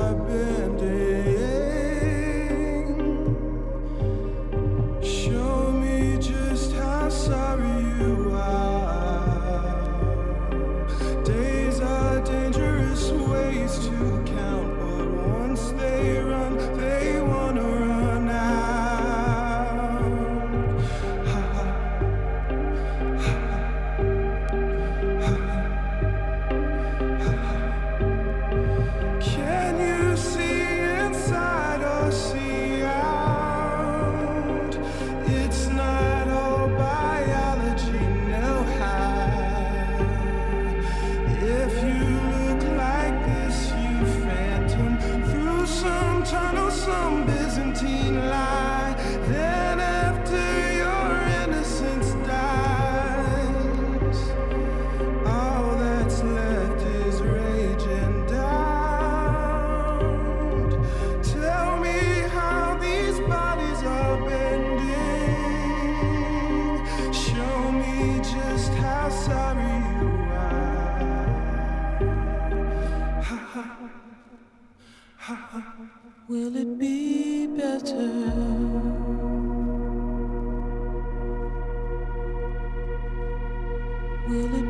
are bending. Show me just how sorry you are. Days are dangerous ways to count, but once they run, they wanna run out. Ha ha. Can you see inside or see out? It's not all biology, no how. If you look like this, you phantom through some tunnel, some Byzantine lie. Then after your innocence dies, all that's left is rage and doubt. Tell me how these bodies are bending. Show me just how sorry you are. Ha ha, ha ha. Will it be better? Will it